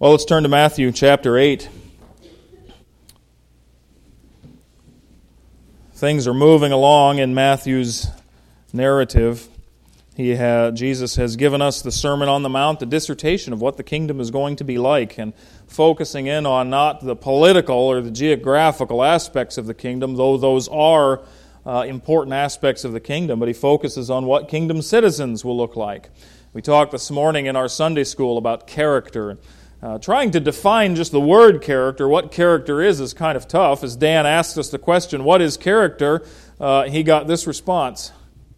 Well, let's turn to Matthew chapter 8. Things are moving along in Matthew's narrative. Jesus has given us the Sermon on the Mount, the dissertation of what the kingdom is going to be like, and focusing in on not the political or the geographical aspects of the kingdom, though those are important aspects of the kingdom, but he focuses on what kingdom citizens will look like. We talked this morning in our Sunday school about character. Trying to define just the word character, what character is kind of tough. As Dan asked us the question, what is character? He got this response.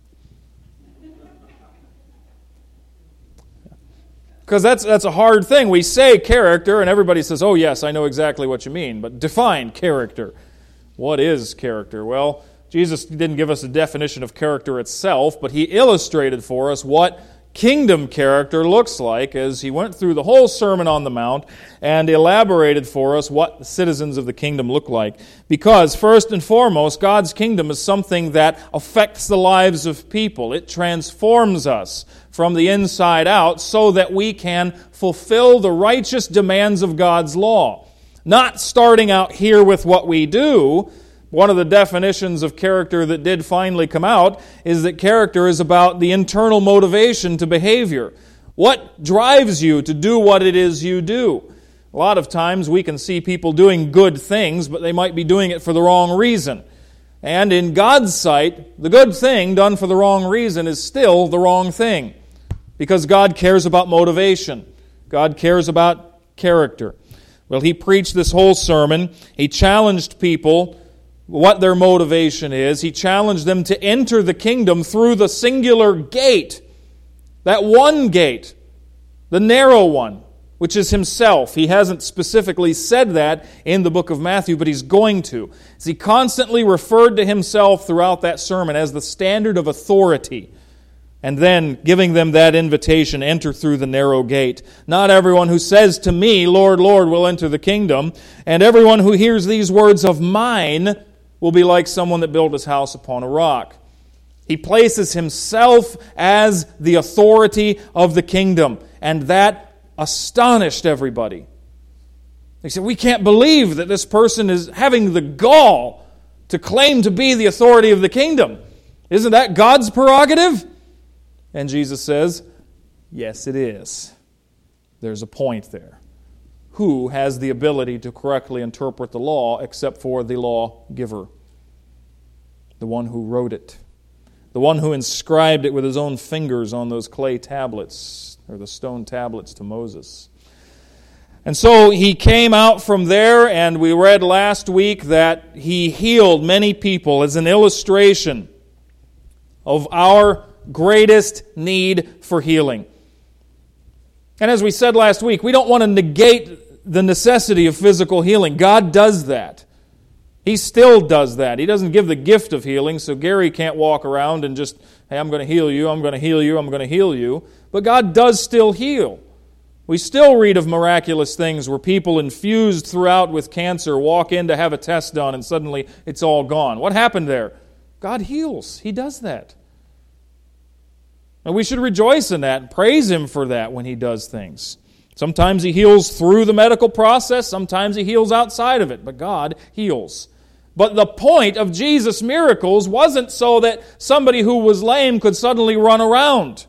Because that's a hard thing. We say character, and everybody says, oh yes, I know exactly what you mean. But define character. What is character? Well, Jesus didn't give us a definition of character itself, but he illustrated for us what kingdom character looks like as he went through the whole Sermon on the Mount and elaborated for us what the citizens of the kingdom look like. Because, first and foremost, God's kingdom is something that affects the lives of people. It transforms us from the inside out so that we can fulfill the righteous demands of God's law. Not starting out here with what we do. One of the definitions of character that did finally come out is that character is about the internal motivation to behavior. What drives you to do what it is you do? A lot of times we can see people doing good things, but they might be doing it for the wrong reason. And in God's sight, the good thing done for the wrong reason is still the wrong thing. Because God cares about motivation. God cares about character. Well, he preached this whole sermon. He challenged people what their motivation is. He challenged them to enter the kingdom through the singular gate. That one gate, the narrow one, which is himself. He hasn't specifically said that in the book of Matthew, but he's going to. As he constantly referred to himself throughout that sermon as the standard of authority. And then giving them that invitation, enter through the narrow gate. Not everyone who says to me, Lord, Lord, will enter the kingdom. And everyone who hears these words of mine will be like someone that built his house upon a rock. He places himself as the authority of the kingdom. And that astonished everybody. They said, we can't believe that this person is having the gall to claim to be the authority of the kingdom. Isn't that God's prerogative? And Jesus says, yes, it is. There's a point there. Who has the ability to correctly interpret the law except for the lawgiver? The one who wrote it. The one who inscribed it with his own fingers on those clay tablets, or the stone tablets to Moses. And so he came out from there, and we read last week that he healed many people as an illustration of our greatest need for healing. And as we said last week, we don't want to negate the necessity of physical healing. God does that. He still does that. He doesn't give the gift of healing, so Gary can't walk around and just, hey, I'm going to heal you, I'm going to heal you, I'm going to heal you. But God does still heal. We still read of miraculous things where people infused throughout with cancer walk in to have a test done and suddenly it's all gone. What happened there? God heals. He does that. And we should rejoice in that and praise Him for that when He does things. Sometimes He heals through the medical process, sometimes He heals outside of it, but God heals. But the point of Jesus' miracles wasn't so that somebody who was lame could suddenly run around.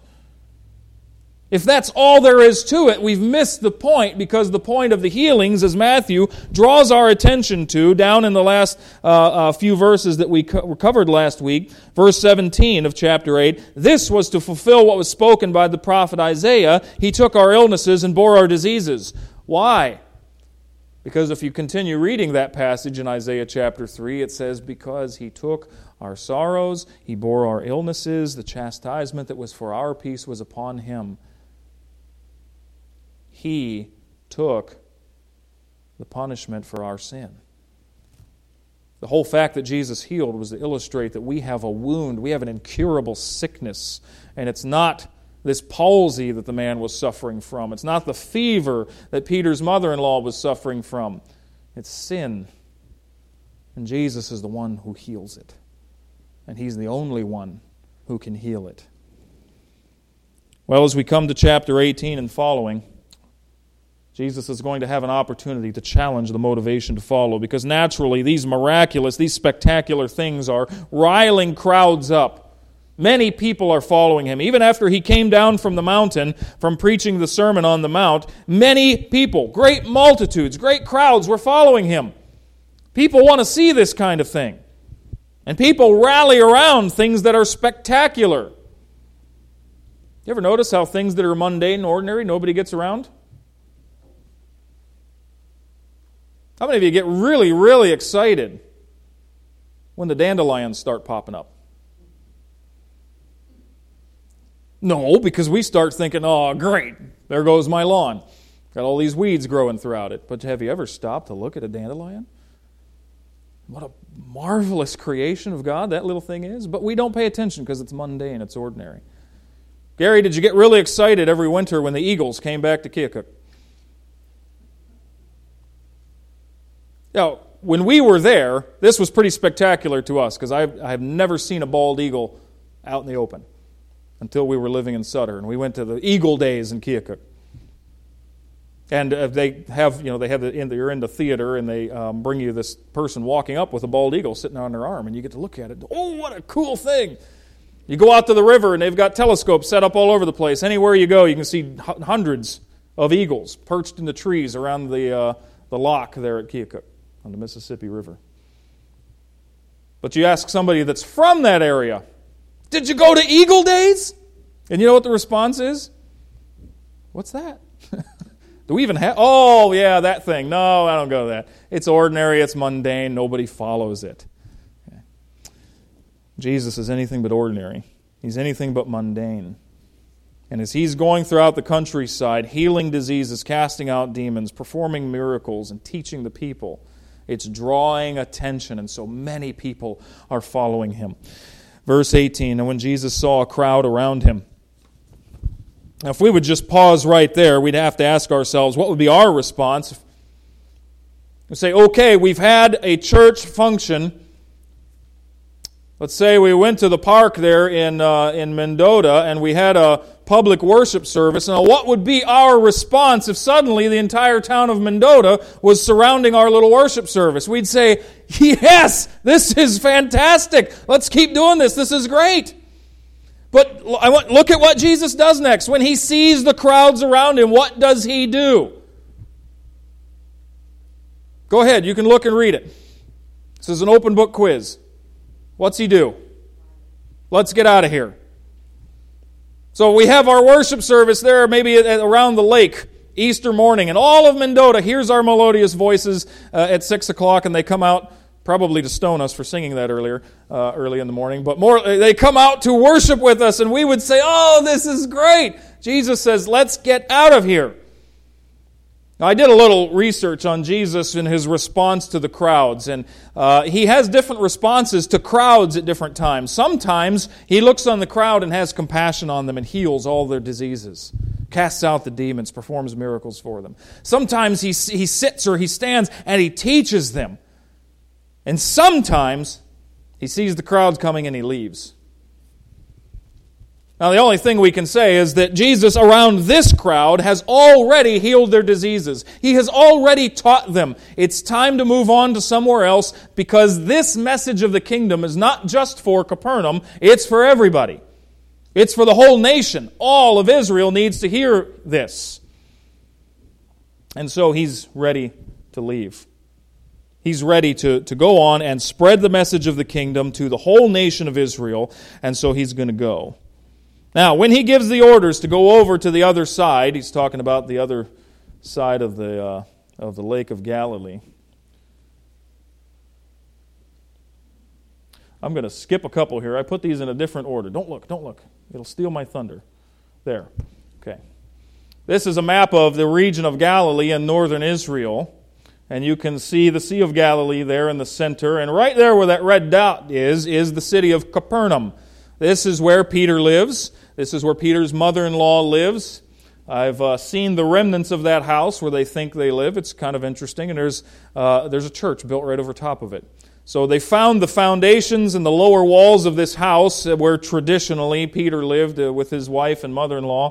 If that's all there is to it, we've missed the point, because the point of the healings, as Matthew draws our attention to, down in the last few verses that we covered last week, verse 17 of chapter 8, this was to fulfill what was spoken by the prophet Isaiah. He took our illnesses and bore our diseases. Why? Because if you continue reading that passage in Isaiah chapter 3, it says, because He took our sorrows, He bore our illnesses, the chastisement that was for our peace was upon Him. He took the punishment for our sin. The whole fact that Jesus healed was to illustrate that we have a wound, we have an incurable sickness, and it's not this palsy that the man was suffering from. It's not the fever that Peter's mother-in-law was suffering from. It's sin. And Jesus is the one who heals it. And He's the only one who can heal it. Well, as we come to chapter 18 and following, Jesus is going to have an opportunity to challenge the motivation to follow, because naturally these miraculous, these spectacular things are riling crowds up. Many people are following him. Even after he came down from the mountain, from preaching the Sermon on the Mount, many people, great multitudes, great crowds were following him. People want to see this kind of thing. And people rally around things that are spectacular. You ever notice how things that are mundane and ordinary, nobody gets around? How many of you get really, really excited when the dandelions start popping up? No, because we start thinking, oh, great, there goes my lawn. Got all these weeds growing throughout it. But have you ever stopped to look at a dandelion? What a marvelous creation of God that little thing is. But we don't pay attention because it's mundane, it's ordinary. Gary, did you get really excited every winter when the Eagles came back to Keokuk? Now, when we were there, this was pretty spectacular to us because I've never seen a bald eagle out in the open until we were living in Sutter, and we went to the Eagle Days in Keokuk. And you're in the theater, and they bring you this person walking up with a bald eagle sitting on their arm, and you get to look at it. Oh, what a cool thing! You go out to the river, and they've got telescopes set up all over the place. Anywhere you go, you can see hundreds of eagles perched in the trees around the lock there at Keokuk on the Mississippi River. But you ask somebody that's from that area, did you go to Eagle Days? And you know what the response is? What's that? Do we even have... Oh, yeah, that thing. No, I don't go to that. It's ordinary, it's mundane, nobody follows it. Okay. Jesus is anything but ordinary. He's anything but mundane. And as he's going throughout the countryside, healing diseases, casting out demons, performing miracles, and teaching the people, it's drawing attention, and so many people are following him. Verse 18, and when Jesus saw a crowd around him. Now, if we would just pause right there, we'd have to ask ourselves, what would be our response? We say, okay, we've had a church function. Let's say we went to the park there in Mendota, and we had a public worship service. Now, what would be our response if suddenly the entire town of Mendota was surrounding our little worship service? We'd say, yes, this is fantastic. Let's keep doing this. This is great. But look at what Jesus does next. When he sees the crowds around him, what does he do? Go ahead, you can look and read it. This is an open book quiz. What's he do? Let's get out of here. So we have our worship service there, maybe around the lake, Easter morning, and all of Mendota hears our melodious voices at 6 o'clock, and they come out probably to stone us for singing that early in the morning, but they come out to worship with us, and we would say, oh, this is great. Jesus says, let's get out of here. Now, I did a little research on Jesus and his response to the crowds, and he has different responses to crowds at different times. Sometimes he looks on the crowd and has compassion on them and heals all their diseases, casts out the demons, performs miracles for them. Sometimes he sits or he stands and he teaches them. And sometimes he sees the crowds coming and he leaves. Now, the only thing we can say is that Jesus, around this crowd, has already healed their diseases. He has already taught them. It's time to move on to somewhere else, because this message of the kingdom is not just for Capernaum, it's for everybody. It's for the whole nation. All of Israel needs to hear this. And so he's ready to leave. He's ready to go on and spread the message of the kingdom to the whole nation of Israel, and so he's going to go. Now, when he gives the orders to go over to the other side, he's talking about the other side of the Lake of Galilee. I'm going to skip a couple here. I put these in a different order. Don't look. It'll steal my thunder. There. Okay. This is a map of the region of Galilee in northern Israel. And you can see the Sea of Galilee there in the center. And right there where that red dot is the city of Capernaum. This is where Peter lives. This is where Peter's mother-in-law lives. I've seen the remnants of that house where they think they live. It's kind of interesting. And there's a church built right over top of it. So they found the foundations and the lower walls of this house where traditionally Peter lived with his wife and mother-in-law.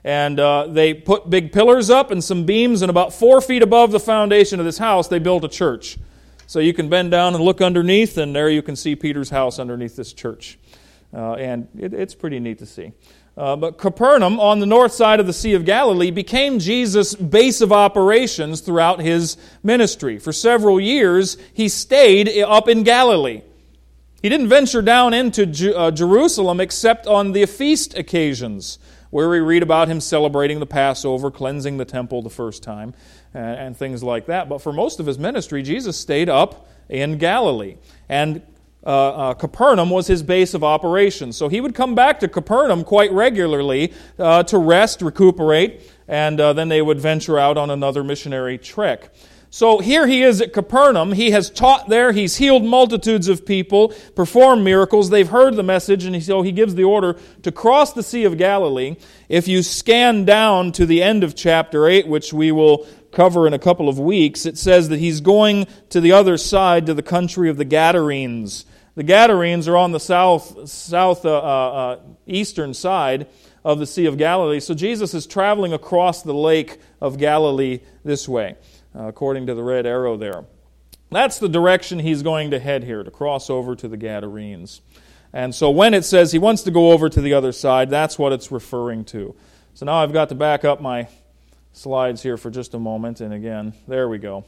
And they put big pillars up and some beams, and about 4 feet above the foundation of this house, they built a church. So you can bend down and look underneath, and there you can see Peter's house underneath this church. And it's pretty neat to see. But Capernaum, on the north side of the Sea of Galilee, became Jesus' base of operations throughout his ministry. For several years, he stayed up in Galilee. He didn't venture down into Jerusalem except on the feast occasions, where we read about him celebrating the Passover, cleansing the temple the first time, and things like that. But for most of his ministry, Jesus stayed up in Galilee. And Capernaum was his base of operations. So he would come back to Capernaum quite regularly to rest, recuperate, and then they would venture out on another missionary trek. So here he is at Capernaum. He has taught there. He's healed multitudes of people, performed miracles. They've heard the message, and so he gives the order to cross the Sea of Galilee. If you scan down to the end of chapter 8, which we will cover in a couple of weeks, it says that he's going to the other side, to the country of the Gadarenes. The Gadarenes are on the southeastern side of the Sea of Galilee. So Jesus is traveling across the lake of Galilee this way, according to the red arrow there. That's the direction he's going to head here, to cross over to the Gadarenes. And so when it says he wants to go over to the other side, that's what it's referring to. So now I've got to back up my slides here for just a moment, and again, there we go.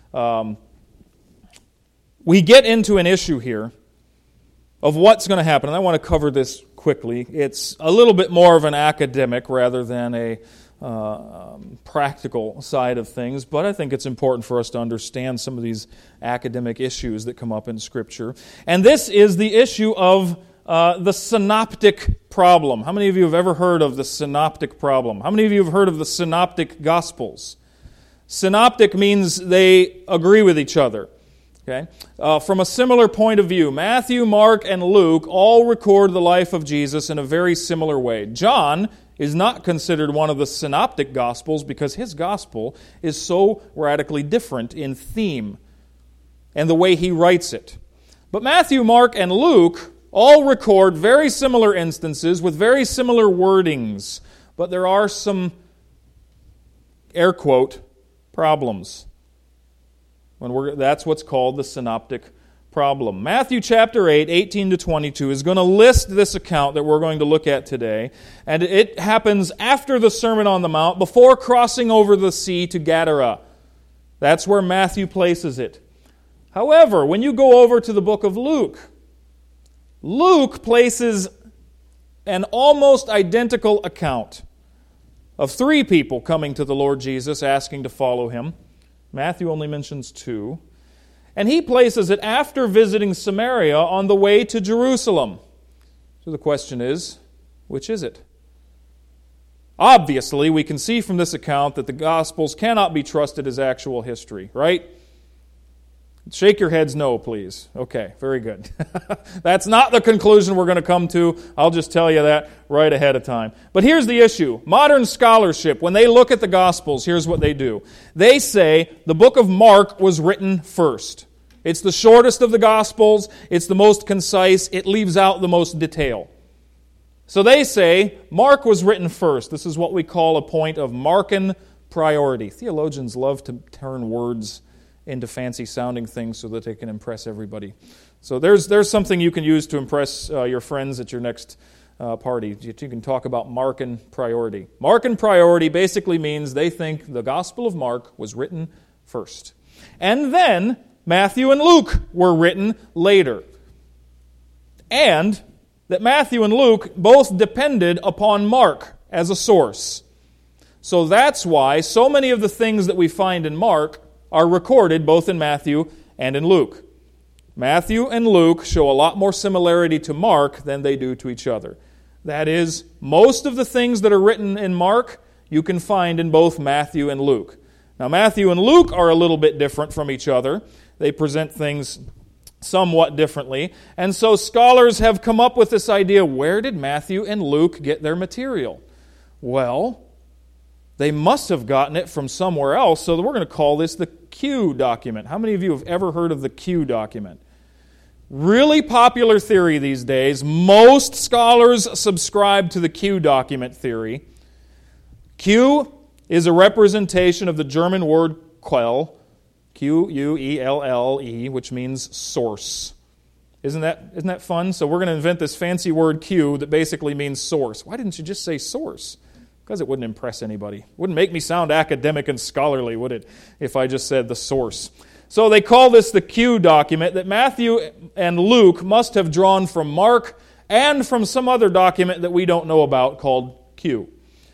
We get into an issue here of what's going to happen, and I want to cover this quickly. It's a little bit more of an academic rather than a practical side of things, but I think it's important for us to understand some of these academic issues that come up in Scripture. And this is the issue of the synoptic problem. How many of you have ever heard of the synoptic problem? How many of you have heard of the synoptic gospels? Synoptic means they agree with each other. Okay? From a similar point of view, Matthew, Mark, and Luke all record the life of Jesus in a very similar way. John is not considered one of the synoptic gospels because his gospel is so radically different in theme and the way he writes it. But Matthew, Mark, and Luke all record very similar instances with very similar wordings, but there are some, air quote, problems. That's what's called the synoptic problem. Matthew chapter 8, 18 to 22 is going to list this account that we're going to look at today, and it happens after the Sermon on the Mount, before crossing over the sea to Gadara. That's where Matthew places it. However, when you go over to the book of Luke, Luke places an almost identical account of 3 people coming to the Lord Jesus asking to follow him. Matthew only mentions 2. And he places it after visiting Samaria on the way to Jerusalem. So the question is, which is it? Obviously, we can see from this account that the Gospels cannot be trusted as actual history, right? Shake your heads no, please. Okay, very good. That's not the conclusion we're going to come to. I'll just tell you that right ahead of time. But here's the issue. Modern scholarship, when they look at the Gospels, here's what they do. They say the book of Mark was written first. It's the shortest of the Gospels. It's the most concise. It leaves out the most detail. So they say Mark was written first. This is what we call a point of Markan priority. Theologians love to turn words into fancy-sounding things so that they can impress everybody. So there's something you can use to impress your friends at your next party. You can talk about Markan priority. Markan priority basically means they think the Gospel of Mark was written first. And then Matthew and Luke were written later. And that Matthew and Luke both depended upon Mark as a source. So that's why so many of the things that we find in Mark are recorded both in Matthew and in Luke. Matthew and Luke show a lot more similarity to Mark than they do to each other. That is, most of the things that are written in Mark, you can find in both Matthew and Luke. Now, Matthew and Luke are a little bit different from each other. They present things somewhat differently. And so scholars have come up with this idea, where did Matthew and Luke get their material? Well, they must have gotten it from somewhere else, so we're going to call this the Q document. How many of you have ever heard of the Q document? Really popular theory these days. Most scholars subscribe to the Q document theory. Q is a representation of the German word Quell, Quelle, which means source. Isn't that fun? So we're going to invent this fancy word Q that basically means source. Why didn't you just say source? Because it wouldn't impress anybody. Wouldn't make me sound academic and scholarly, would it, if I just said the source? So they call this the Q document that Matthew and Luke must have drawn from Mark and from some other document that we don't know about called Q.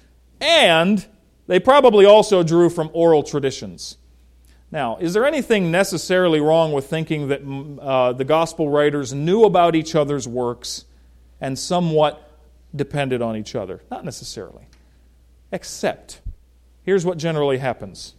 And they probably also drew from oral traditions. Now, is there anything necessarily wrong with thinking that the gospel writers knew about each other's works and somewhat depended on each other? Not necessarily. Except, here's what generally happens.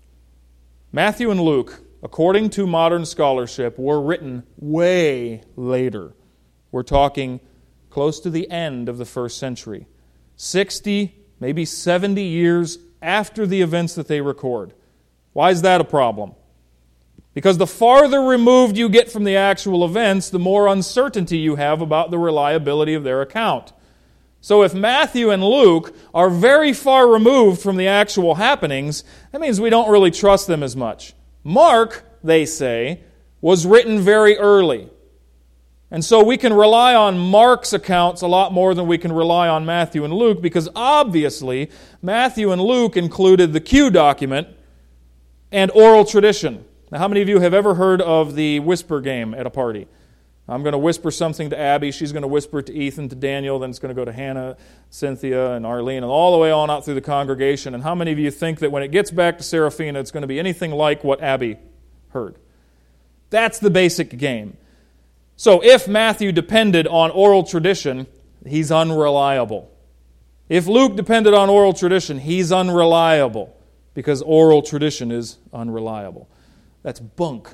Matthew and Luke, according to modern scholarship, were written way later. We're talking close to the end of the first century. 60, maybe 70 years after the events that they record. Why is that a problem? Because the farther removed you get from the actual events, the more uncertainty you have about the reliability of their account. So if Matthew and Luke are very far removed from the actual happenings, that means we don't really trust them as much. Mark, they say, was written very early. And so we can rely on Mark's accounts a lot more than we can rely on Matthew and Luke, because obviously Matthew and Luke included the Q document and oral tradition. Now, how many of you have ever heard of the whisper game at a party? I'm going to whisper something to Abby, she's going to whisper it to Ethan, to Daniel, then it's going to go to Hannah, Cynthia, and Arlene, and all the way on out through the congregation. And how many of you think that when it gets back to Seraphina, it's going to be anything like what Abby heard? That's the basic game. So if Matthew depended on oral tradition, he's unreliable. If Luke depended on oral tradition, he's unreliable, because oral tradition is unreliable. That's bunk,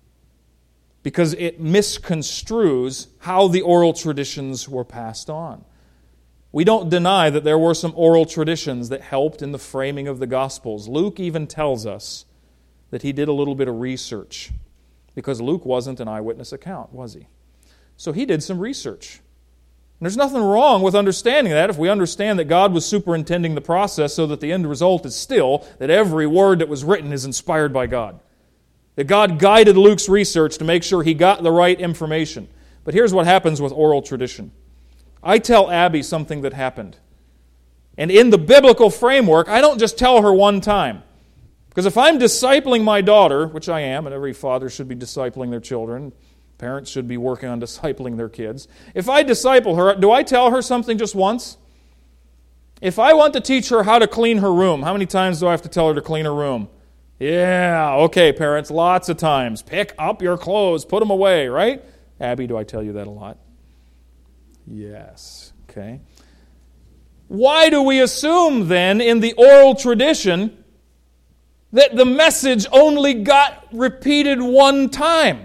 because it misconstrues how the oral traditions were passed on. We don't deny that there were some oral traditions that helped in the framing of the Gospels. Luke even tells us that he did a little bit of research, because Luke wasn't an eyewitness account, was he? So he did some research. And there's nothing wrong with understanding that if we understand that God was superintending the process so that the end result is still that every word that was written is inspired by God. That God guided Luke's research to make sure he got the right information. But here's what happens with oral tradition. I tell Abby something that happened. And in the biblical framework, I don't just tell her one time. Because if I'm discipling my daughter, which I am, and every father should be discipling their children, parents should be working on discipling their kids. If I disciple her, do I tell her something just once? If I want to teach her how to clean her room, how many times do I have to tell her to clean her room? Yeah, okay, parents, lots of times. Pick up your clothes, put them away, right? Abby, do I tell you that a lot? Yes, okay. Why do we assume then in the oral tradition that the message only got repeated one time?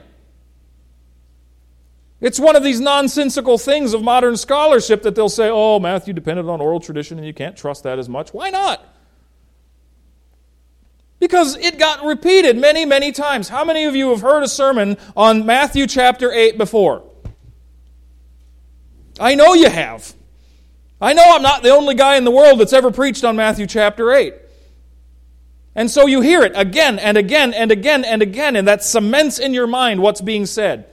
It's one of these nonsensical things of modern scholarship that they'll say, oh, Matthew depended on oral tradition and you can't trust that as much. Why not? Because it got repeated many, many times. How many of you have heard a sermon on Matthew chapter 8 before? I know you have. I know I'm not the only guy in the world that's ever preached on Matthew chapter 8. And so you hear it again and again and again and again, and that cements in your mind what's being said.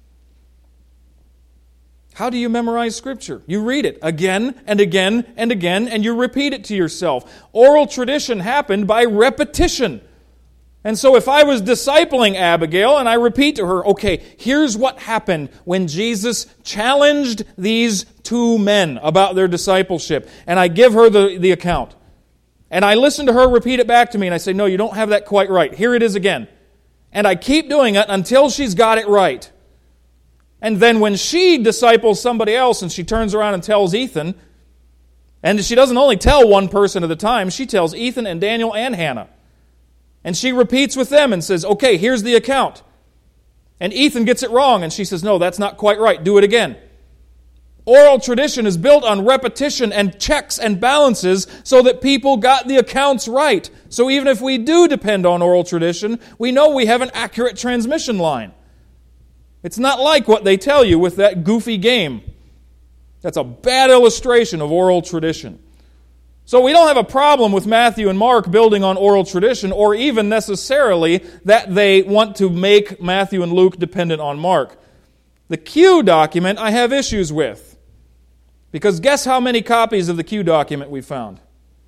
How do you memorize Scripture? You read it again and again and again, and you repeat it to yourself. Oral tradition happened by repetition. And so if I was discipling Abigail and I repeat to her, okay, here's what happened when Jesus challenged these two men about their discipleship, and I give her the account. And I listen to her repeat it back to me, and I say, no, you don't have that quite right. Here it is again. And I keep doing it until she's got it right. And then when she disciples somebody else and she turns around and tells Ethan, and she doesn't only tell one person at a time, she tells Ethan and Daniel and Hannah. And she repeats with them and says, okay, here's the account. And Ethan gets it wrong and she says, no, that's not quite right, do it again. Oral tradition is built on repetition and checks and balances so that people got the accounts right. So even if we do depend on oral tradition, we know we have an accurate transmission line. It's not like what they tell you with that goofy game. That's a bad illustration of oral tradition. So we don't have a problem with Matthew and Mark building on oral tradition, or even necessarily that they want to make Matthew and Luke dependent on Mark. The Q document I have issues with. Because guess how many copies of the Q document we found?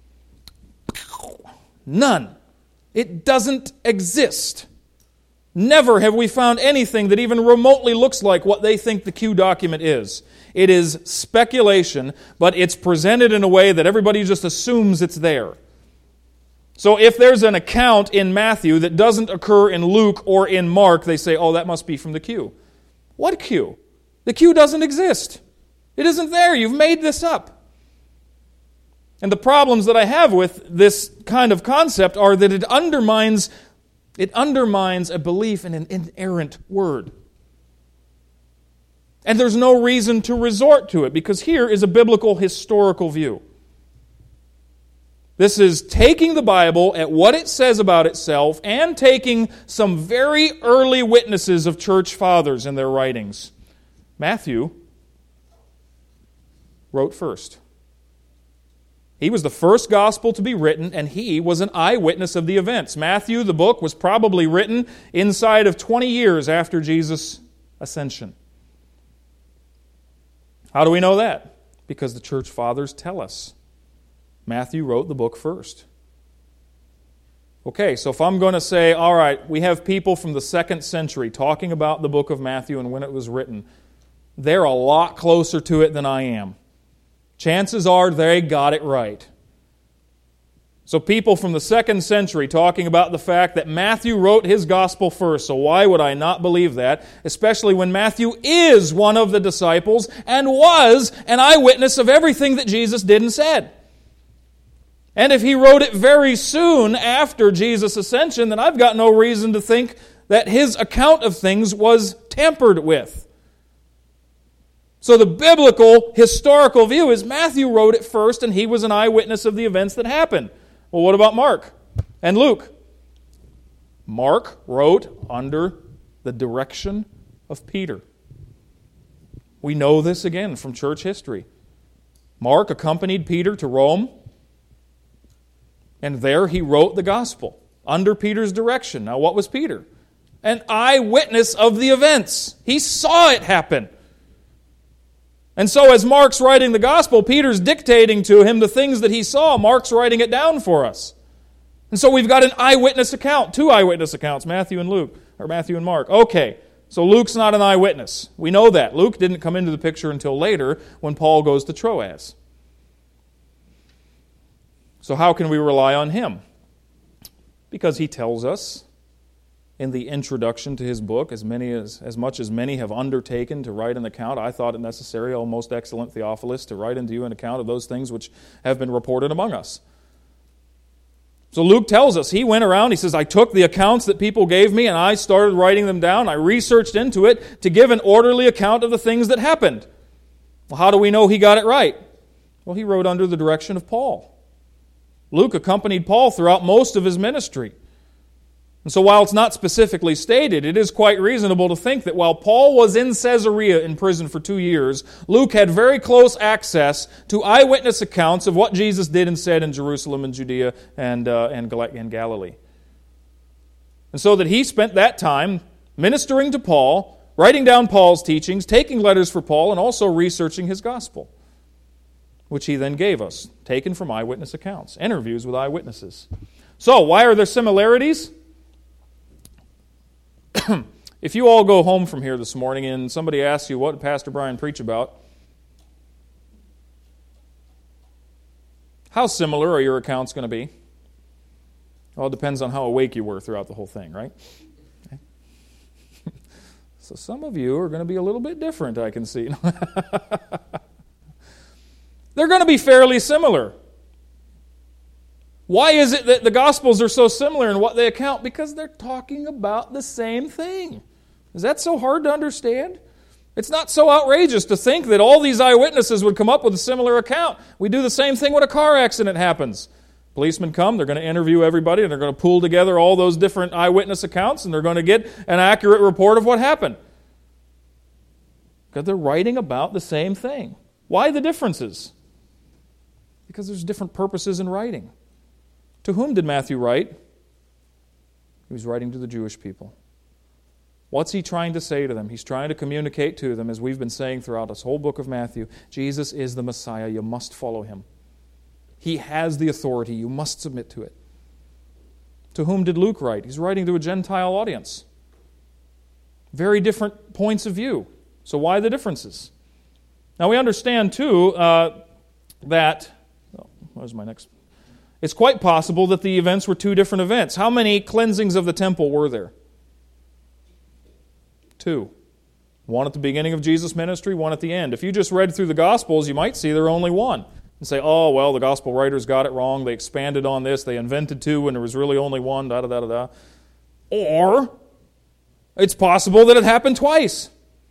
None. It doesn't exist. Never have we found anything that even remotely looks like what they think the Q document is. It is speculation, but it's presented in a way that everybody just assumes it's there. So if there's an account in Matthew that doesn't occur in Luke or in Mark, they say, oh, that must be from the Q. What Q? The Q doesn't exist. It isn't there. You've made this up. And the problems that I have with this kind of concept are that it undermines a belief in an inerrant word. And there's no reason to resort to it, because here is a biblical historical view. This is taking the Bible at what it says about itself and taking some very early witnesses of church fathers in their writings. Matthew wrote first. He was the first gospel to be written, and he was an eyewitness of the events. Matthew, the book, was probably written inside of 20 years after Jesus' ascension. How do we know that? Because the church fathers tell us. Matthew wrote the book first. Okay, so if I'm going to say, all right, we have people from the 2nd century talking about the book of Matthew and when it was written, they're a lot closer to it than I am. Chances are they got it right. So people from the 2nd century talking about the fact that Matthew wrote his gospel first. So why would I not believe that? Especially when Matthew is one of the disciples and was an eyewitness of everything that Jesus did and said. And if he wrote it very soon after Jesus' ascension, then I've got no reason to think that his account of things was tampered with. So the biblical, historical view is Matthew wrote it first and he was an eyewitness of the events that happened. Well, what about Mark and Luke? Mark wrote under the direction of Peter. We know this again from church history. Mark accompanied Peter to Rome, and there he wrote the gospel under Peter's direction. Now, what was Peter? An eyewitness of the events. He saw it happen. And so as Mark's writing the gospel, Peter's dictating to him the things that he saw. Mark's writing it down for us. And so we've got an eyewitness account, 2 eyewitness accounts, Matthew and Luke, or Matthew and Mark. Okay, so Luke's not an eyewitness. We know that. Luke didn't come into the picture until later when Paul goes to Troas. So how can we rely on him? Because he tells us in the introduction to his book, as much as many have undertaken to write an account, I thought it necessary, O most excellent Theophilus, to write unto you an account of those things which have been reported among us. So Luke tells us, he went around, he says, I took the accounts that people gave me and I started writing them down. I researched into it to give an orderly account of the things that happened. Well, how do we know he got it right? Well, he wrote under the direction of Paul. Luke accompanied Paul throughout most of his ministry. And so while it's not specifically stated, it is quite reasonable to think that while Paul was in Caesarea in prison for 2 years, Luke had very close access to eyewitness accounts of what Jesus did and said in Jerusalem and Judea and Galilee. And so that he spent that time ministering to Paul, writing down Paul's teachings, taking letters for Paul, and also researching his gospel, which he then gave us, taken from eyewitness accounts, interviews with eyewitnesses. So, why are there similarities? If you all go home from here this morning and somebody asks you, what did Pastor Brian preach about? How similar are your accounts going to be? Well, it depends on how awake you were throughout the whole thing, right? Okay. So some of you are going to be a little bit different, I can see. They're going to be fairly similar. Why is it that the Gospels are so similar in what they account? Because they're talking about the same thing. Is that so hard to understand? It's not so outrageous to think that all these eyewitnesses would come up with a similar account. We do the same thing when a car accident happens. Policemen come, they're going to interview everybody, and they're going to pull together all those different eyewitness accounts, and they're going to get an accurate report of what happened. Because they're writing about the same thing. Why the differences? Because there's different purposes in writing. To whom did Matthew write? He was writing to the Jewish people. What's he trying to say to them? He's trying to communicate to them, as we've been saying throughout this whole book of Matthew, Jesus is the Messiah. You must follow him. He has the authority. You must submit to it. To whom did Luke write? He's writing to a Gentile audience. Very different points of view. So why the differences? Now we understand, too, that... where's my next... It's quite possible that the events were two different events. How many cleansings of the temple were there? 2. One at the beginning of Jesus' ministry, one at the end. If you just read through the Gospels, you might see there are only one. And say, oh, well, the Gospel writers got it wrong. They expanded on this. They invented 2 when there was really only one. Da-da-da-da-da. Or it's possible that it happened twice.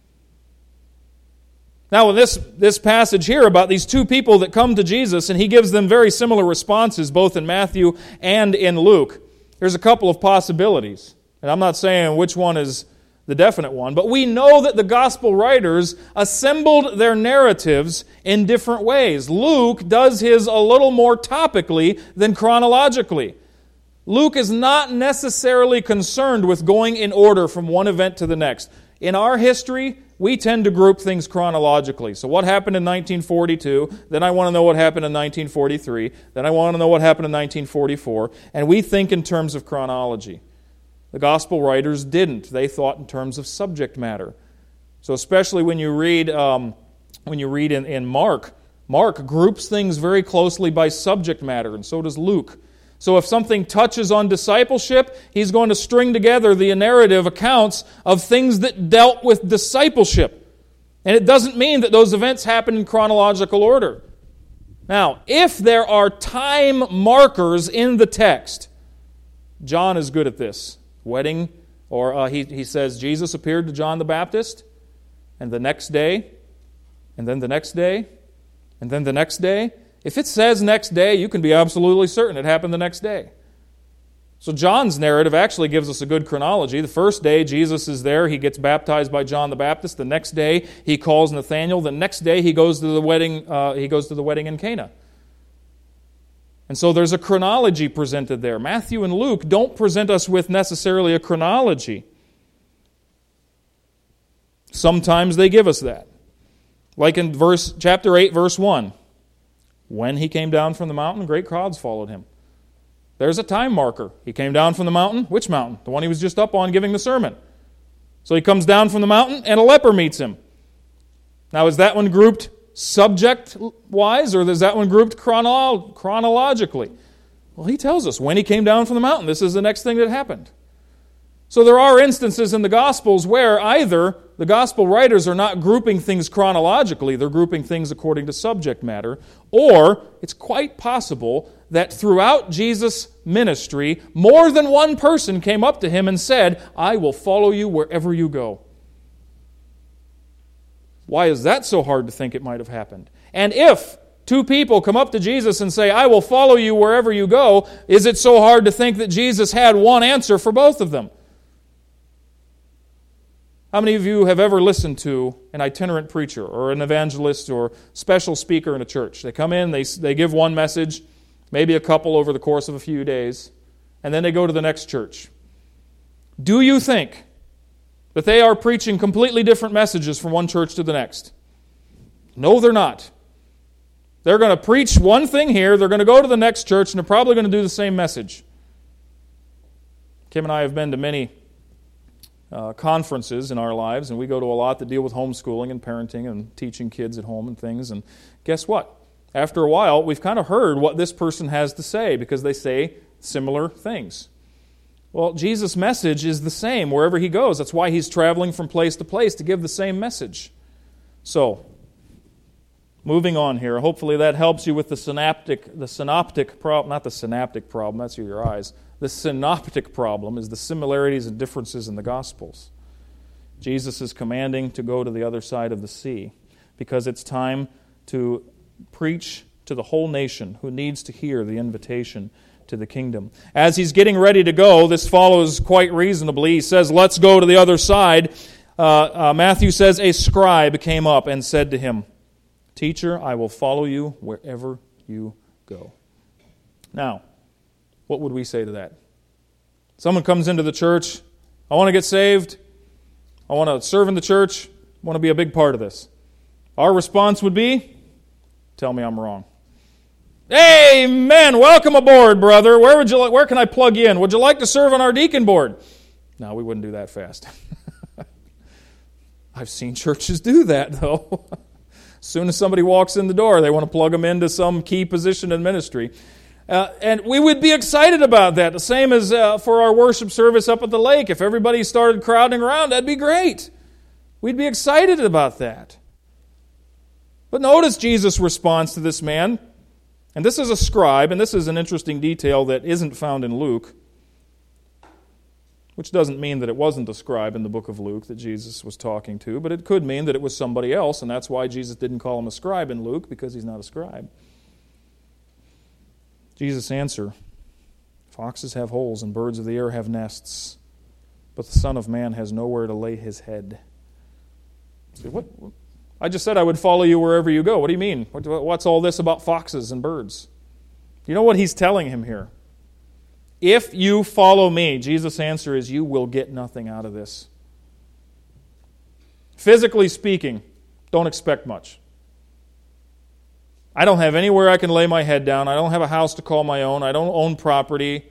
Now, in this passage here about these 2 people that come to Jesus, and he gives them very similar responses, both in Matthew and in Luke, there's a couple of possibilities. And I'm not saying which one is the definite one, but we know that the gospel writers assembled their narratives in different ways. Luke does his a little more topically than chronologically. Luke is not necessarily concerned with going in order from one event to the next. In our history, we tend to group things chronologically. So what happened in 1942? Then I want to know what happened in 1943. Then I want to know what happened in 1944. And we think in terms of chronology. The gospel writers didn't. They thought in terms of subject matter. So especially when you read in Mark, Mark groups things very closely by subject matter, and so does Luke. So if something touches on discipleship, he's going to string together the narrative accounts of things that dealt with discipleship. And it doesn't mean that those events happen in chronological order. Now, if there are time markers in the text, John is good at this. Wedding, or he says Jesus appeared to John the Baptist, and the next day, and then the next day, and then the next day. If it says next day, you can be absolutely certain it happened the next day. So John's narrative actually gives us a good chronology. The first day, Jesus is there. He gets baptized by John the Baptist. The next day, he calls Nathanael. The next day, he goes to the wedding. He goes to the wedding in Cana. And so there's a chronology presented there. Matthew and Luke don't present us with necessarily a chronology. Sometimes they give us that. Like in chapter 8, verse 1. When he came down from the mountain, great crowds followed him. There's a time marker. He came down from the mountain. Which mountain? The one he was just up on giving the sermon. So he comes down from the mountain and a leper meets him. Now is that one grouped subject-wise, or is that one grouped chronologically? Well, he tells us when he came down from the mountain. This is the next thing that happened. So there are instances in the Gospels where either the Gospel writers are not grouping things chronologically, they're grouping things according to subject matter, or it's quite possible that throughout Jesus' ministry, more than one person came up to him and said, I will follow you wherever you go. Why is that so hard to think it might have happened? And if 2 people come up to Jesus and say, I will follow you wherever you go, is it so hard to think that Jesus had one answer for both of them? How many of you have ever listened to an itinerant preacher or an evangelist or special speaker in a church? They come in, they give one message, maybe a couple over the course of a few days, and then they go to the next church. Do you think that they are preaching completely different messages from one church to the next? No, they're not. They're going to preach one thing here, they're going to go to the next church, and they're probably going to do the same message. Kim and I have been to many conferences in our lives, and we go to a lot that deal with homeschooling and parenting and teaching kids at home and things, and guess what? After a while, we've kind of heard what this person has to say because they say similar things. Well, Jesus' message is the same wherever he goes. That's why he's traveling from place to place to give the same message. So, moving on here. Hopefully that helps you with the synoptic problem, not the synaptic problem, that's your eyes. The synoptic problem is the similarities and differences in the Gospels. Jesus is commanding to go to the other side of the sea because it's time to preach to the whole nation who needs to hear the invitation to the kingdom. As he's getting ready to go, this follows quite reasonably. He says, let's go to the other side. Matthew says, a scribe came up and said to him, Teacher, I will follow you wherever you go. Now, what would we say to that? Someone comes into the church, I want to get saved, I want to serve in the church, I want to be a big part of this. Our response would be, tell me I'm wrong. Amen! Welcome aboard, brother. Where can I plug you in? Would you like to serve on our deacon board? No, we wouldn't do that fast. I've seen churches do that, though. As soon as somebody walks in the door, they want to plug them into some key position in ministry. And we would be excited about that. The same as for our worship service up at the lake. If everybody started crowding around, that'd be great. We'd be excited about that. But notice Jesus' response to this man. And this is a scribe, and this is an interesting detail that isn't found in Luke, which doesn't mean that it wasn't a scribe in the book of Luke that Jesus was talking to, but it could mean that it was somebody else, and that's why Jesus didn't call him a scribe in Luke, because he's not a scribe. Jesus' answer, foxes have holes and birds of the air have nests, but the Son of Man has nowhere to lay his head. What? I just said I would follow you wherever you go. What do you mean? What's all this about foxes and birds? You know what he's telling him here? If you follow me, Jesus' answer is you will get nothing out of this. Physically speaking, don't expect much. I don't have anywhere I can lay my head down. I don't have a house to call my own. I don't own property.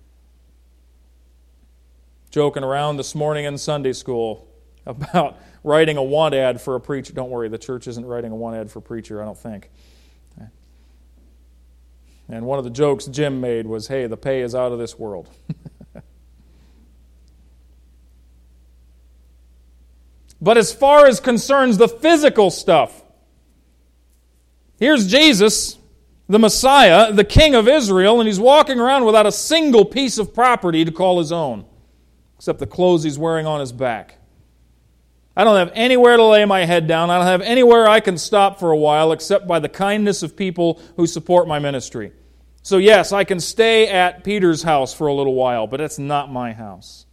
Joking around this morning in Sunday school about writing a want ad for a preacher. Don't worry, the church isn't writing a want ad for a preacher, I don't think. And one of the jokes Jim made was, hey, the pay is out of this world. But as far as concerns the physical stuff, here's Jesus, the Messiah, the King of Israel, and he's walking around without a single piece of property to call his own, except the clothes he's wearing on his back. I don't have anywhere to lay my head down. I don't have anywhere I can stop for a while except by the kindness of people who support my ministry. So yes, I can stay at Peter's house for a little while, but it's not my house.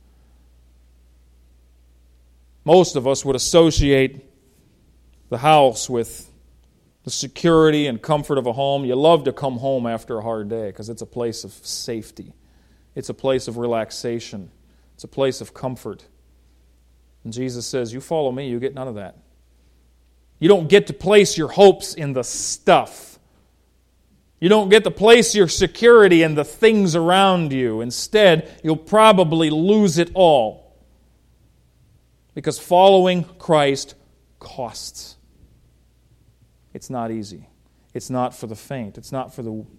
Most of us would associate the house with the security and comfort of a home. You love to come home after a hard day because it's a place of safety. It's a place of relaxation. It's a place of comfort. And Jesus says, you follow me, you get none of that. You don't get to place your hopes in the stuff. You don't get to place your security in the things around you. Instead, you'll probably lose it all. Because following Christ costs. It's not easy. It's not for the faint. It's not for the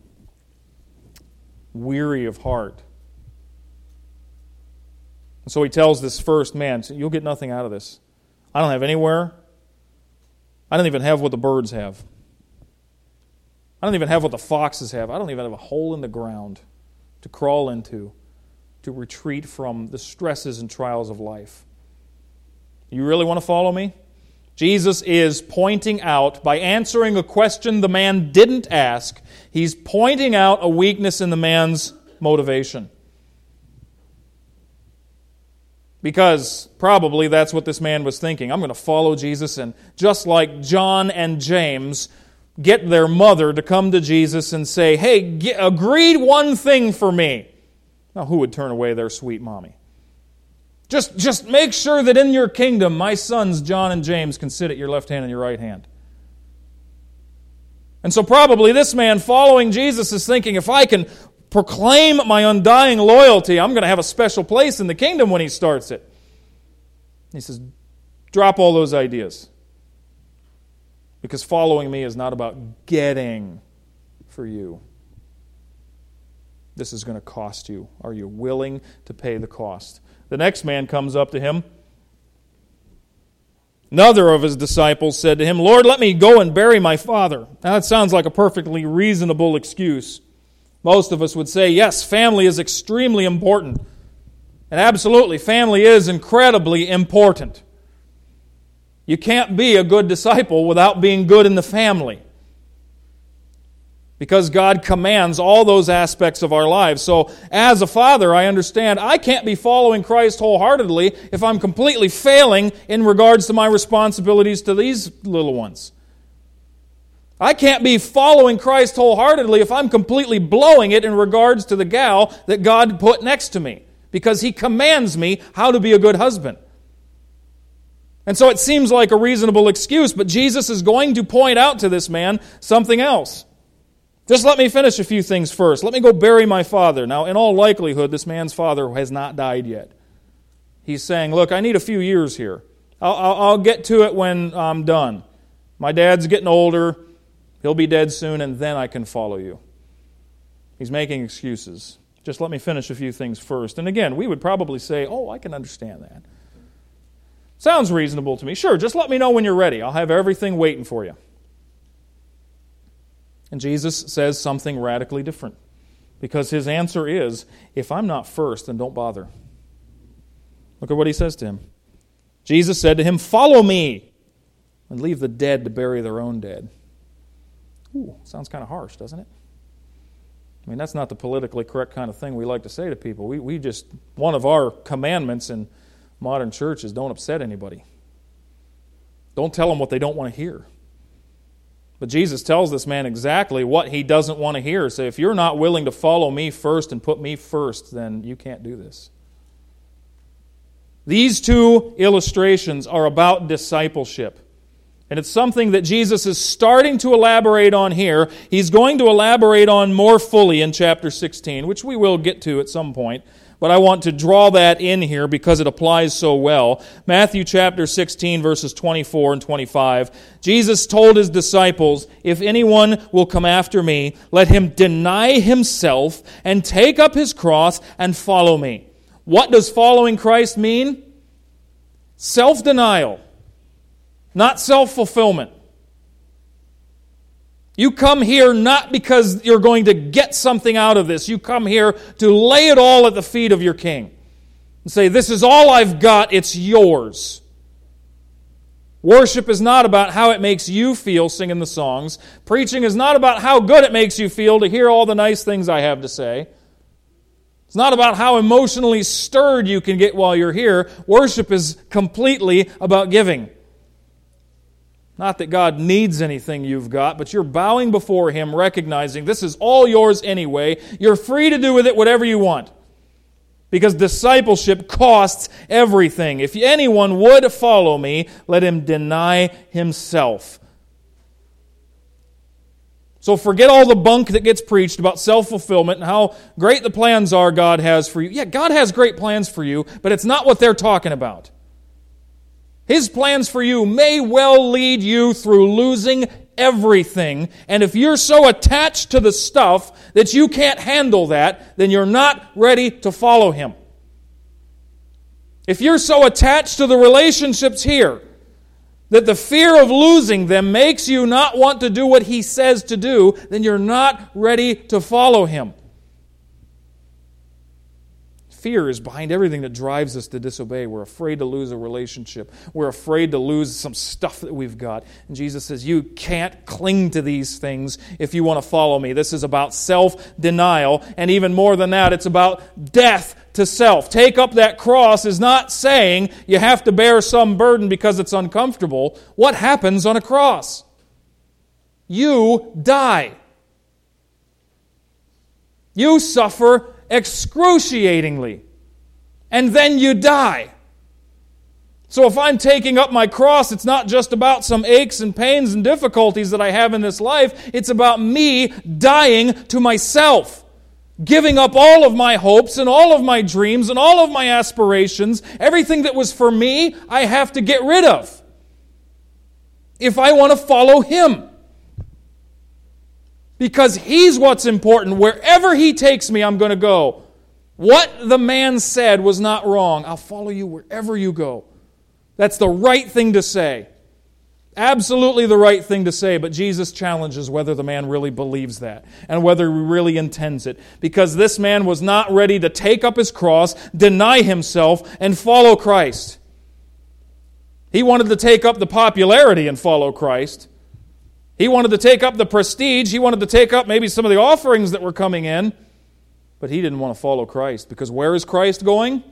weary of heart. And so he tells this first man, you'll get nothing out of this. I don't have anywhere. I don't even have what the birds have. I don't even have what the foxes have. I don't even have a hole in the ground to crawl into, to retreat from the stresses and trials of life. You really want to follow me? Jesus is pointing out, by answering a question the man didn't ask, he's pointing out a weakness in the man's motivation. Because probably that's what this man was thinking. I'm going to follow Jesus, and just like John and James get their mother to come to Jesus and say, hey, agree one thing for me. Now, who would turn away their sweet mommy? Just make sure that in your kingdom, my sons, John and James, can sit at your left hand and your right hand. And so probably this man following Jesus is thinking, if I can proclaim my undying loyalty, I'm going to have a special place in the kingdom when he starts it. He says, drop all those ideas. Because following me is not about getting for you. This is going to cost you. Are you willing to pay the cost? The next man comes up to him. Another of his disciples said to him, Lord, let me go and bury my father. Now that sounds like a perfectly reasonable excuse. Most of us would say, yes, family is extremely important. And absolutely, family is incredibly important. You can't be a good disciple without being good in the family. Because God commands all those aspects of our lives. So as a father, I understand I can't be following Christ wholeheartedly if I'm completely failing in regards to my responsibilities to these little ones. I can't be following Christ wholeheartedly if I'm completely blowing it in regards to the gal that God put next to me, because He commands me how to be a good husband. And so it seems like a reasonable excuse, but Jesus is going to point out to this man something else. Just let me finish a few things first. Let me go bury my father. Now, in all likelihood, this man's father has not died yet. He's saying, look, I need a few years here. I'll get to it when I'm done. My dad's getting older. He'll be dead soon, and then I can follow you. He's making excuses. Just let me finish a few things first. And again, we would probably say, oh, I can understand that. Sounds reasonable to me. Sure, just let me know when you're ready. I'll have everything waiting for you. And Jesus says something radically different. Because His answer is, if I'm not first, then don't bother. Look at what He says to him. Jesus said to him, follow me, and leave the dead to bury their own dead. Ooh, sounds kind of harsh, doesn't it? I mean, that's not the politically correct kind of thing we like to say to people. We just, one of our commandments in modern churches, don't upset anybody. Don't tell them what they don't want to hear. But Jesus tells this man exactly what he doesn't want to hear. So if you're not willing to follow me first and put me first, then you can't do this. These two illustrations are about discipleship. And it's something that Jesus is starting to elaborate on here. He's going to elaborate on more fully in chapter 16, which we will get to at some point. But I want to draw that in here because it applies so well. Matthew chapter 16, verses 24 and 25. Jesus told His disciples, if anyone will come after me, let him deny himself and take up his cross and follow me. What does following Christ mean? Self-denial, not self-fulfillment. You come here not because you're going to get something out of this. You come here to lay it all at the feet of your King and say, this is all I've got, it's yours. Worship is not about how it makes you feel singing the songs. Preaching is not about how good it makes you feel to hear all the nice things I have to say. It's not about how emotionally stirred you can get while you're here. Worship is completely about giving. Not that God needs anything you've got, but you're bowing before Him, recognizing this is all yours anyway. You're free to do with it whatever you want. Because discipleship costs everything. If anyone would follow me, let him deny himself. So forget all the bunk that gets preached about self-fulfillment and how great the plans are God has for you. Yeah, God has great plans for you, but it's not what they're talking about. His plans for you may well lead you through losing everything. And if you're so attached to the stuff that you can't handle that, then you're not ready to follow Him. If you're so attached to the relationships here that the fear of losing them makes you not want to do what He says to do, then you're not ready to follow Him. Fear is behind everything that drives us to disobey. We're afraid to lose a relationship. We're afraid to lose some stuff that we've got. And Jesus says, you can't cling to these things if you want to follow me. This is about self-denial. And even more than that, it's about death to self. Take up that cross is not saying you have to bear some burden because it's uncomfortable. What happens on a cross? You die. You suffer excruciatingly, and then you die. So if I'm taking up my cross, it's not just about some aches and pains and difficulties that I have in this life. It's about me dying to myself, giving up all of my hopes and all of my dreams and all of my aspirations. Everything that was for me, I have to get rid of if I want to follow Him. Because He's what's important. Wherever He takes me, I'm going to go. What the man said was not wrong. I'll follow you wherever you go. That's the right thing to say. Absolutely the right thing to say, but Jesus challenges whether the man really believes that and whether he really intends it. Because this man was not ready to take up his cross, deny himself, and follow Christ. He wanted to take up the popularity and follow Christ. He wanted to take up the prestige. He wanted to take up maybe some of the offerings that were coming in. But he didn't want to follow Christ. Because where is Christ going?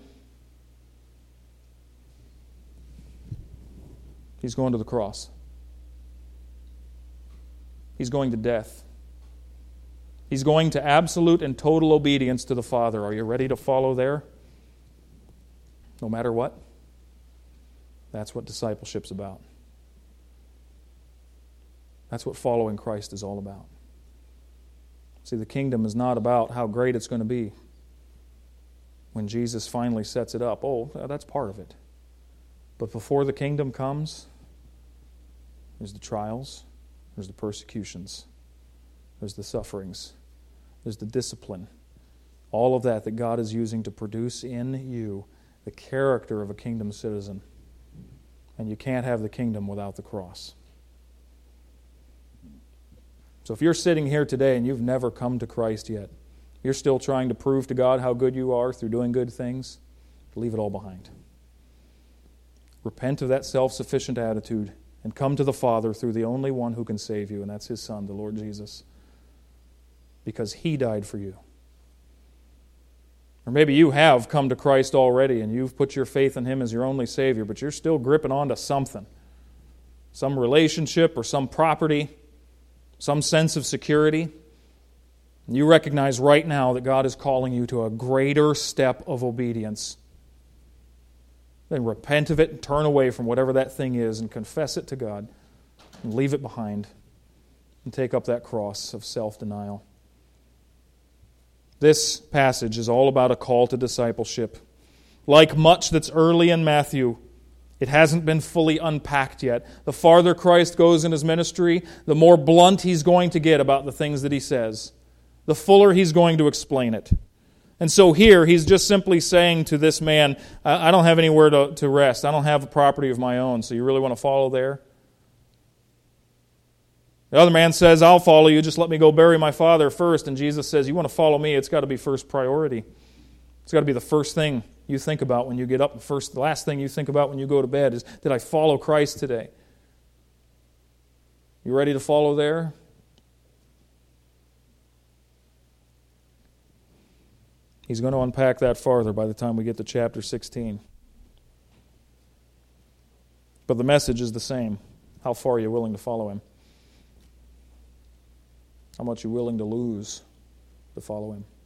He's going to the cross. He's going to death. He's going to absolute and total obedience to the Father. Are you ready to follow there? No matter what? That's what discipleship's about. That's what following Christ is all about. See, the kingdom is not about how great it's going to be when Jesus finally sets it up. Oh, that's part of it. But before the kingdom comes, there's the trials, there's the persecutions, there's the sufferings, there's the discipline. All of that God is using to produce in you the character of a kingdom citizen. And you can't have the kingdom without the cross. So if you're sitting here today and you've never come to Christ yet, you're still trying to prove to God how good you are through doing good things, leave it all behind. Repent of that self-sufficient attitude and come to the Father through the only one who can save you, and that's His Son, the Lord Jesus, because He died for you. Or maybe you have come to Christ already and you've put your faith in Him as your only Savior, but you're still gripping onto something, some relationship or some property, some sense of security. And you recognize right now that God is calling you to a greater step of obedience. Then repent of it and turn away from whatever that thing is and confess it to God and leave it behind and take up that cross of self-denial. This passage is all about a call to discipleship. Like much that's early in Matthew, it hasn't been fully unpacked yet. The farther Christ goes in His ministry, the more blunt He's going to get about the things that He says. The fuller He's going to explain it. And so here, He's just simply saying to this man, I don't have anywhere to rest. I don't have a property of my own, so you really want to follow there? The other man says, I'll follow you, just let me go bury my father first. And Jesus says, you want to follow me, it's got to be first priority. It's got to be the first thing you think about when you get up. The last thing you think about when you go to bed is, did I follow Christ today? You ready to follow there? He's going to unpack that farther by the time we get to chapter 16. But the message is the same. How far are you willing to follow Him? How much are you willing to lose to follow Him?